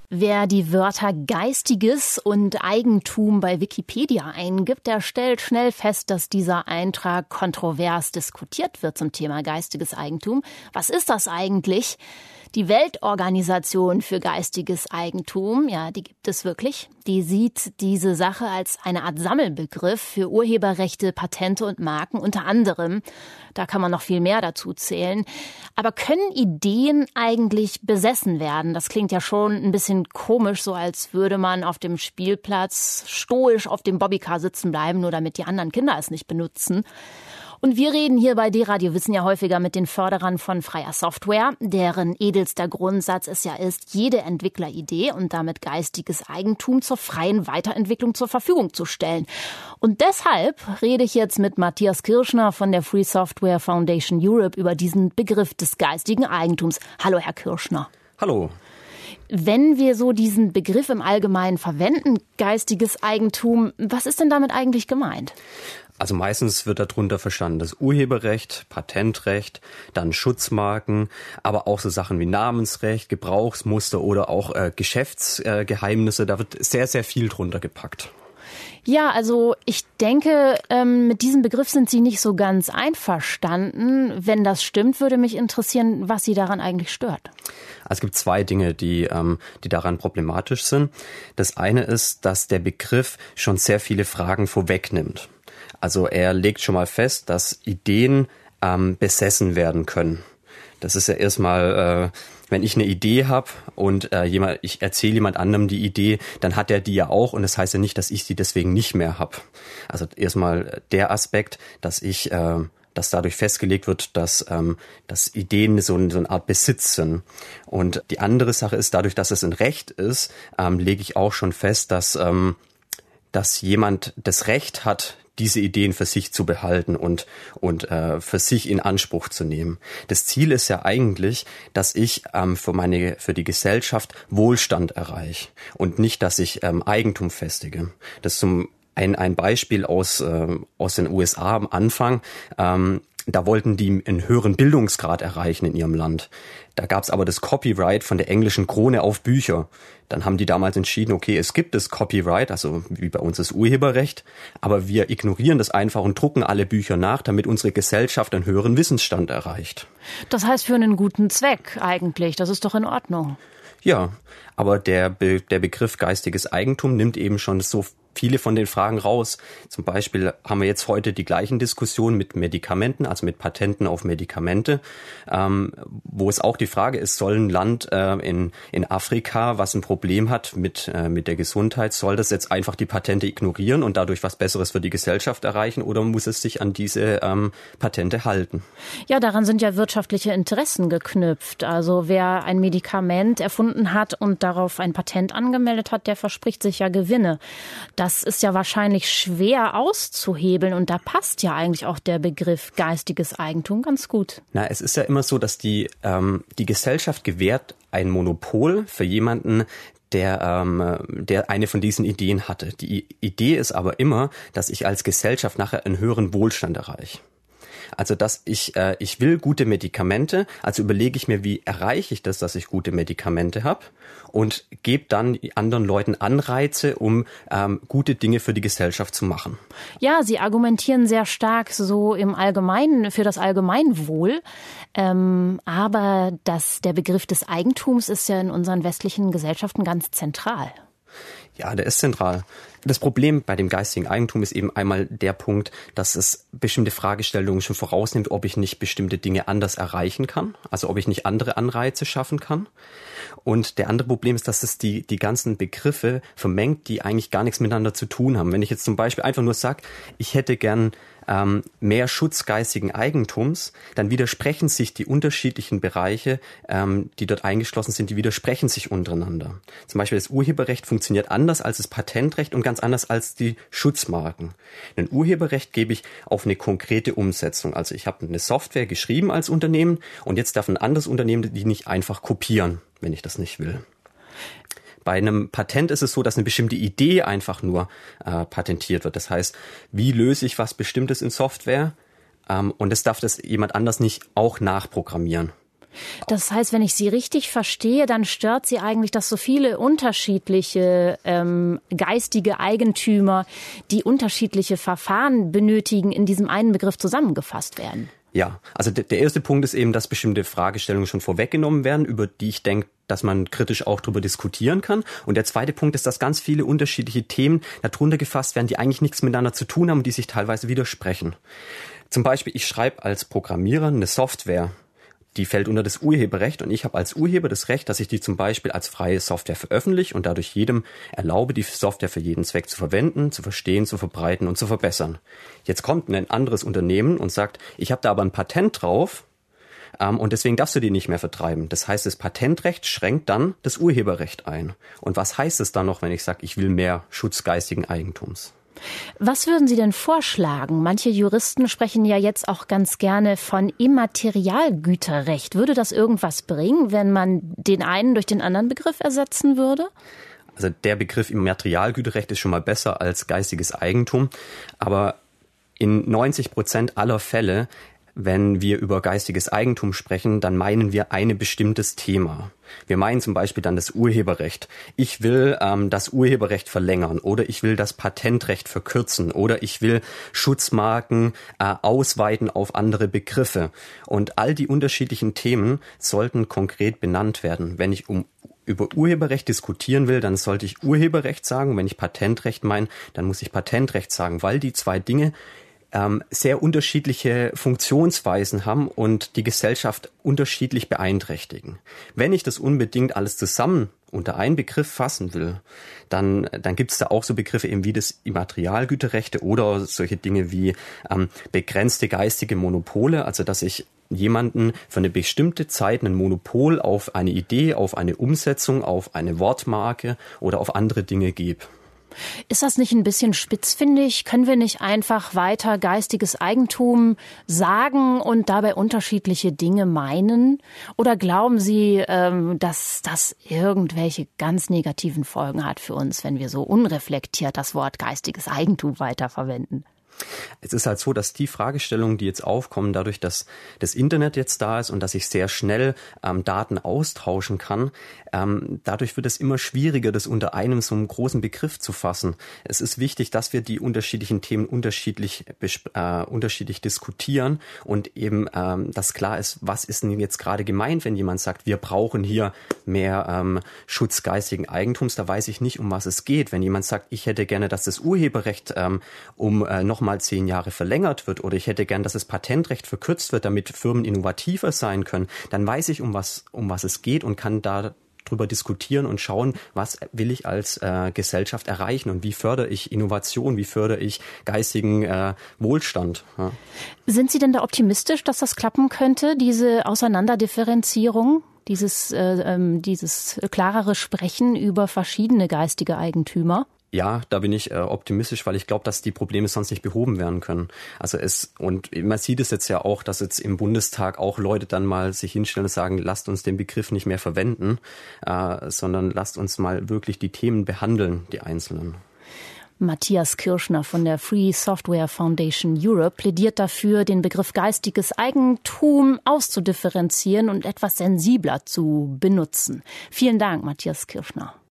Wer die Wörter Geistiges und Eigentum bei Wikipedia eingibt, der stellt schnell fest, dass dieser Eintrag kontrovers diskutiert wird zum Thema geistiges Eigentum. Was ist das eigentlich? Die Weltorganisation für geistiges Eigentum, ja, die gibt es wirklich. Die sieht diese Sache als eine Art Sammelbegriff für Urheberrechte, Patente und Marken unter anderem. Da kann man noch viel mehr dazu zählen. Aber können Ideen eigentlich besessen werden? Das klingt ja schon ein bisschen komisch, so als würde man auf dem Spielplatz stoisch auf dem Bobbycar sitzen bleiben, nur damit die anderen Kinder es nicht benutzen. Und wir reden hier bei D-Radio Wissen ja häufiger mit den Förderern von freier Software, deren edelster Grundsatz es ja ist, jede Entwickleridee und damit geistiges Eigentum zur freien Weiterentwicklung zur Verfügung zu stellen. Und deshalb rede ich jetzt mit Matthias Kirschner von der Free Software Foundation Europe über diesen Begriff des geistigen Eigentums. Hallo, Herr Kirschner. Hallo. Wenn wir so diesen Begriff im Allgemeinen verwenden, geistiges Eigentum, was ist denn damit eigentlich gemeint? Also meistens wird darunter verstanden das Urheberrecht, Patentrecht, dann Schutzmarken, aber auch so Sachen wie Namensrecht, Gebrauchsmuster oder auch Geschäftsgeheimnisse. Da wird sehr, sehr viel drunter gepackt. Ja, also ich denke, mit diesem Begriff sind Sie nicht so ganz einverstanden. Wenn das stimmt, würde mich interessieren, was Sie daran eigentlich stört. Also es gibt zwei Dinge, die daran problematisch sind. Das eine ist, dass der Begriff schon sehr viele Fragen vorwegnimmt. Also er legt schon mal fest, dass Ideen besessen werden können. Das ist ja erstmal, wenn ich eine Idee habe und ich erzähle jemand anderem die Idee, dann hat er die ja auch und das heißt ja nicht, dass ich sie deswegen nicht mehr habe. Also erstmal der Aspekt, dass dadurch festgelegt wird, dass Ideen so eine Art Besitz sind. Und die andere Sache ist, dadurch, dass es ein Recht ist, lege ich auch schon fest, dass jemand das Recht hat, diese Ideen für sich zu behalten und für sich in Anspruch zu nehmen. Das Ziel ist ja eigentlich, dass ich für die Gesellschaft Wohlstand erreiche und nicht, dass ich Eigentum festige. Das ist ein Beispiel aus den USA am Anfang. Da wollten die einen höheren Bildungsgrad erreichen in ihrem Land. Da gab es aber das Copyright von der englischen Krone auf Bücher. Dann haben die damals entschieden, okay, es gibt das Copyright, also wie bei uns das Urheberrecht, aber wir ignorieren das einfach und drucken alle Bücher nach, damit unsere Gesellschaft einen höheren Wissensstand erreicht. Das heißt für einen guten Zweck eigentlich, das ist doch in Ordnung. Ja, aber der Begriff geistiges Eigentum nimmt eben schon so viele von den Fragen raus. Zum Beispiel haben wir jetzt heute die gleichen Diskussionen mit Medikamenten, also mit Patenten auf Medikamente, wo es auch die Frage ist, soll ein Land in Afrika, was ein Problem hat mit der Gesundheit, soll das jetzt einfach die Patente ignorieren und dadurch was Besseres für die Gesellschaft erreichen oder muss es sich an diese Patente halten? Ja, daran sind ja wirtschaftliche Interessen geknüpft. Also wer ein Medikament erfunden hat und darauf ein Patent angemeldet hat, der verspricht sich ja Gewinne. Das ist ja wahrscheinlich schwer auszuhebeln und da passt ja eigentlich auch der Begriff geistiges Eigentum ganz gut. Na, es ist ja immer so, dass die Gesellschaft gewährt ein Monopol für jemanden, der eine von diesen Ideen hatte. Die Idee ist aber immer, dass ich als Gesellschaft nachher einen höheren Wohlstand erreiche. Also dass ich will gute Medikamente, also überlege ich mir, wie erreiche ich das, dass ich gute Medikamente habe und gebe dann anderen Leuten Anreize, um gute Dinge für die Gesellschaft zu machen. Ja, Sie argumentieren sehr stark so im Allgemeinen für das Allgemeinwohl, aber der Begriff des Eigentums ist ja in unseren westlichen Gesellschaften ganz zentral. Ja, der ist zentral. Das Problem bei dem geistigen Eigentum ist eben einmal der Punkt, dass es bestimmte Fragestellungen schon vorausnimmt, ob ich nicht bestimmte Dinge anders erreichen kann, also ob ich nicht andere Anreize schaffen kann. Und der andere Problem ist, dass es die ganzen Begriffe vermengt, die eigentlich gar nichts miteinander zu tun haben. Wenn ich jetzt zum Beispiel einfach nur sage, ich hätte gern mehr Schutz geistigen Eigentums, dann widersprechen sich die unterschiedlichen Bereiche, die dort eingeschlossen sind, die widersprechen sich untereinander. Zum Beispiel das Urheberrecht funktioniert anders als das Patentrecht und ganz anders als die Schutzmarken. Ein Urheberrecht gebe ich auf eine konkrete Umsetzung. Also ich habe eine Software geschrieben als Unternehmen und jetzt darf ein anderes Unternehmen die nicht einfach kopieren, wenn ich das nicht will. Bei einem Patent ist es so, dass eine bestimmte Idee einfach nur patentiert wird. Das heißt, wie löse ich was Bestimmtes in Software? Und das darf das jemand anders nicht auch nachprogrammieren. Das heißt, wenn ich Sie richtig verstehe, dann stört Sie eigentlich, dass so viele unterschiedliche geistige Eigentümer, die unterschiedliche Verfahren benötigen, in diesem einen Begriff zusammengefasst werden. Ja, also der erste Punkt ist eben, dass bestimmte Fragestellungen schon vorweggenommen werden, über die ich denke, dass man kritisch auch drüber diskutieren kann. Und der zweite Punkt ist, dass ganz viele unterschiedliche Themen darunter gefasst werden, die eigentlich nichts miteinander zu tun haben und die sich teilweise widersprechen. Zum Beispiel, ich schreibe als Programmierer eine Software, die fällt unter das Urheberrecht und ich habe als Urheber das Recht, dass ich die zum Beispiel als freie Software veröffentliche und dadurch jedem erlaube, die Software für jeden Zweck zu verwenden, zu verstehen, zu verbreiten und zu verbessern. Jetzt kommt ein anderes Unternehmen und sagt, ich habe da aber ein Patent drauf und deswegen darfst du die nicht mehr vertreiben. Das heißt, das Patentrecht schränkt dann das Urheberrecht ein. Und was heißt es dann noch, wenn ich sage, ich will mehr Schutz geistigen Eigentums? Was würden Sie denn vorschlagen? Manche Juristen sprechen ja jetzt auch ganz gerne von Immaterialgüterrecht. Würde das irgendwas bringen, wenn man den einen durch den anderen Begriff ersetzen würde? Also der Begriff Immaterialgüterrecht ist schon mal besser als geistiges Eigentum. Aber in 90% aller Fälle, wenn wir über geistiges Eigentum sprechen, dann meinen wir ein bestimmtes Thema. Wir meinen zum Beispiel dann das Urheberrecht. Ich will das Urheberrecht verlängern oder ich will das Patentrecht verkürzen oder ich will Schutzmarken ausweiten auf andere Begriffe. Und all die unterschiedlichen Themen sollten konkret benannt werden. Wenn ich über Urheberrecht diskutieren will, dann sollte ich Urheberrecht sagen. Und wenn ich Patentrecht meine, dann muss ich Patentrecht sagen, weil die zwei Dinge sehr unterschiedliche Funktionsweisen haben und die Gesellschaft unterschiedlich beeinträchtigen. Wenn ich das unbedingt alles zusammen unter einen Begriff fassen will, dann gibt es da auch so Begriffe eben wie das Immaterialgüterrechte oder solche Dinge wie begrenzte geistige Monopole, also dass ich jemanden für eine bestimmte Zeit ein Monopol auf eine Idee, auf eine Umsetzung, auf eine Wortmarke oder auf andere Dinge gebe. Ist das nicht ein bisschen spitzfindig? Können wir nicht einfach weiter geistiges Eigentum sagen und dabei unterschiedliche Dinge meinen? Oder glauben Sie, dass das irgendwelche ganz negativen Folgen hat für uns, wenn wir so unreflektiert das Wort geistiges Eigentum weiterverwenden? Es ist halt so, dass die Fragestellungen, die jetzt aufkommen, dadurch, dass das Internet jetzt da ist und dass ich sehr schnell Daten austauschen kann, dadurch wird es immer schwieriger, das unter einem so einen großen Begriff zu fassen. Es ist wichtig, dass wir die unterschiedlichen Themen unterschiedlich diskutieren und eben, dass klar ist, was ist denn jetzt gerade gemeint, wenn jemand sagt, wir brauchen hier mehr Schutz geistigen Eigentums, da weiß ich nicht, um was es geht. Wenn jemand sagt, ich hätte gerne, dass das Urheberrecht nochmal 10 Jahre verlängert wird oder ich hätte gern, dass das Patentrecht verkürzt wird, damit Firmen innovativer sein können, dann weiß ich, um was es geht und kann da drüber diskutieren und schauen, was will ich als Gesellschaft erreichen und wie fördere ich Innovation, wie fördere ich geistigen Wohlstand. Ja. Sind Sie denn da optimistisch, dass das klappen könnte, diese Auseinanderdifferenzierung, dieses klarere Sprechen über verschiedene geistige Eigentümer? Ja, da bin ich optimistisch, weil ich glaube, dass die Probleme sonst nicht behoben werden können. Und man sieht es jetzt ja auch, dass jetzt im Bundestag auch Leute dann mal sich hinstellen und sagen, lasst uns den Begriff nicht mehr verwenden, sondern lasst uns mal wirklich die Themen behandeln, die einzelnen. Matthias Kirschner von der Free Software Foundation Europe plädiert dafür, den Begriff geistiges Eigentum auszudifferenzieren und etwas sensibler zu benutzen. Vielen Dank, Matthias Kirschner.